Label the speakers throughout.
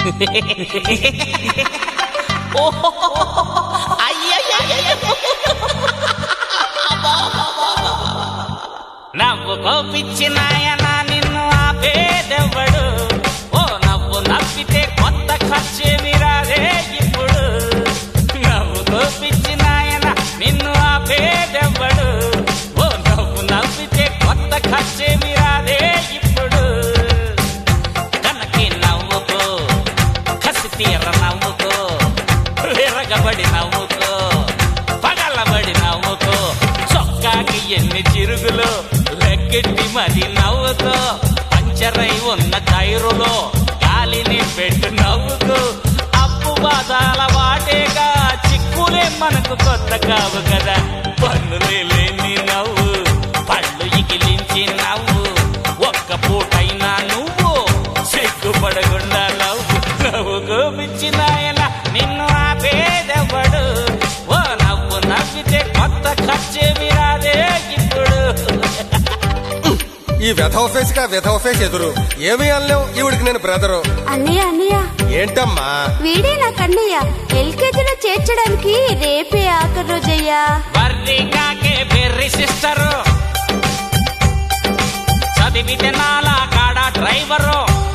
Speaker 1: నవ్వుకో పిచ్చి నాయనా నిన్ను ఆపేదెవ్వడు. ఓ నవ్వు నవ్వితే కొత్త ఖర్చేమి రాదే ఇప్పుడు. నవ్వుకో పిచ్చి నాయనా నిన్ను ఆపేదెవ్వడు. ఓ నవ్వు నవ్వితే కొత్త ఖర్చేమి రాదే ఇప్పుడు. కనకి నవ్వుకో, కసి తీర నవ్వుకో, విరగబడి నవ్వుకో, పగలబడి నవ్వుకో. చొక్కాకి ఎన్ని చిరుగులు లెక్కెట్టి మరి నవ్వుకో. పంచరై ఉన్న టైరులో గాలిని పెట్టు నవ్వుకో. అప్పు బాధాల వాటేగా, చిక్కులే మనకు కొత్త కావు కదా. పన్నులే లేని నవ్వు, పళ్ళు ఇకిలించి నవ్వు. ఒక్క పూటైనా నువ్వు సిగ్గుపడకుండా నవ్వు. నవ్వుకో పిచ్చి నాయన నిన్ను ఆపేదెవ్వడు. ఓ నవ్వు నవ్వితే కొత్త ఖర్చేమి రాదే ఇప్పుడు.
Speaker 2: ఈ వెధవ ఫేస్ కా వెధవ ఫేస్ ఎదురు ఏమీ అనలేవు. ఈవిడికి నేను బ్రదరు.
Speaker 3: అన్నయ్య అన్నయ్య
Speaker 2: ఏంటమ్మా?
Speaker 3: వీడే నా కన్నయ్య. ఎల్కేజీలో చేర్చడానికి రేపే ఆఖరి రోజయ్యా.
Speaker 1: వర్రిగాకే బెర్రి సిస్టరు, చదివితే నాలా కాడా డ్రైవరు.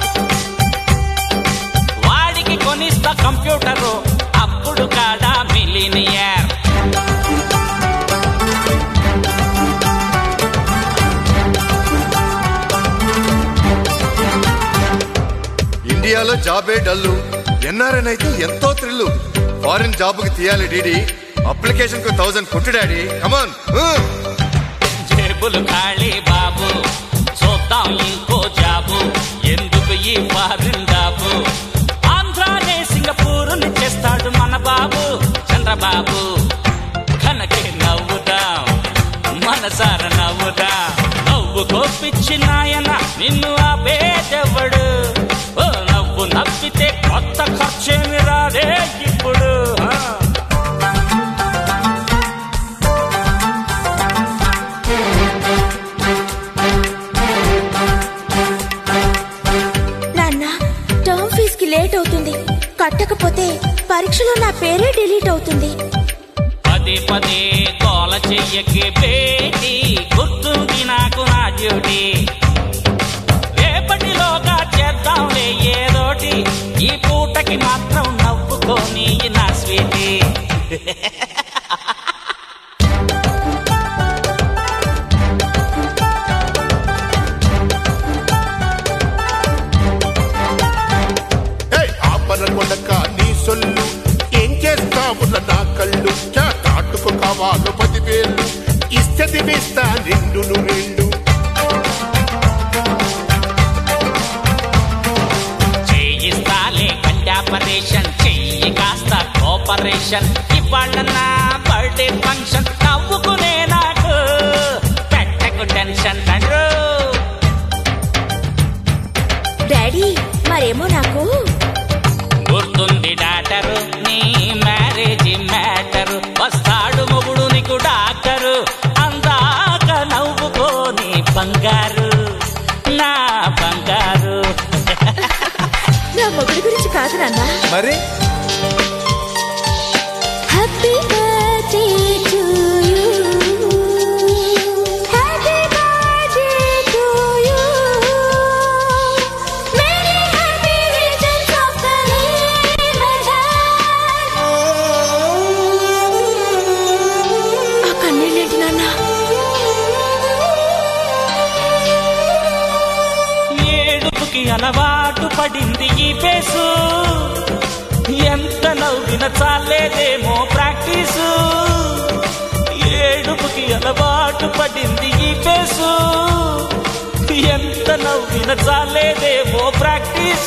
Speaker 1: వాడికి కొనిస్తా కంప్యూటరు, అప్పుడు కాడా మిలినియర్.
Speaker 4: ఇండియాలో జాబే డల్లు, ఎన్ఆర్ఎన్ అయితే ఎంతో థ్రిల్లు. ఫారిన్ జాబ్ కి తీయాలి డీడీ, అప్లికేషన్ కు 1000 కొట్టు డాడీ. కమాన్.
Speaker 1: జేబులు ఖాళీ బాబు, చూద్దాం ఇంకో జాబు. ఎందుకు ఈ ఫారిన్ జాబు? ఆంధ్రానే సింగపూరుని చేస్తాడు మన బాబు చంద్రబాబు. కనకే నవ్వుదాం, మనసార నవ్వుదాం. నవ్వుకో పిచ్చి నాయన నిన్ను ఆపేదెవ్వడు. ఓ నవ్వు నవ్వితే కొత్త ఖర్చేమి రాదే ఇప్పుడు.
Speaker 3: నాన్న, టర్మ్ ఫీజ్ కి లేట్ అవుతుంది. కట్టకపోతే పరీక్షలో నా పేరే డిలీట్ అవుతుంది.
Speaker 1: పదే పదే గోల చెయ్యకే బేటీ, గుర్తుంది నాకు నా డ్యూటీ. రేపటిలోగా చేద్దాంలే ఏదోటి, ఈ పూటకి మాత్రం నవ్వుకోని నా స్వీటీ.
Speaker 5: కొడక నీ సొల్లు ఏం చేస్తావు నా కళ్ళు. చాటుకు కావాలు 10,000 ఇస్తది వేస్తా నిండును రెండు.
Speaker 1: చేయిస్తాలే కండాపరేషన్, చెయ్యి కాస్త కోపరేషన్. ఇవాళ నా బర్త్డే ఫంక్షన్, నవ్వుకునే నాకు పెట్టకు టెన్షన్. తండ్రు
Speaker 3: డాడీ మరేమో నాకు
Speaker 1: గుర్తుంది డాక్టరు, నీ మ్యారేజ్ మ్యాటరు. వస్తాడు మొగుడు నీకు డాక్టరు, అందాక నవ్వుకోని బంగారు నా బంగారు.
Speaker 3: నా మొగుడి గురించి కాదు నాన్న.
Speaker 2: మరి
Speaker 3: happy birthday to you, happy birthday to you, many happy returns of the day my dad. ఆ కన్నీళ్ళేంటి నాన్న?
Speaker 1: ఏడుపుకి అలవాటు పడింది ఈ పేసు, ఎంత నవ్విన చాలేదేమో ప్రాక్టీసు. ఏడుపుకి అలవాటు పడింది ఈ పేసు, ఎంత నవ్విన చాలేదేమో ప్రాక్టీసు.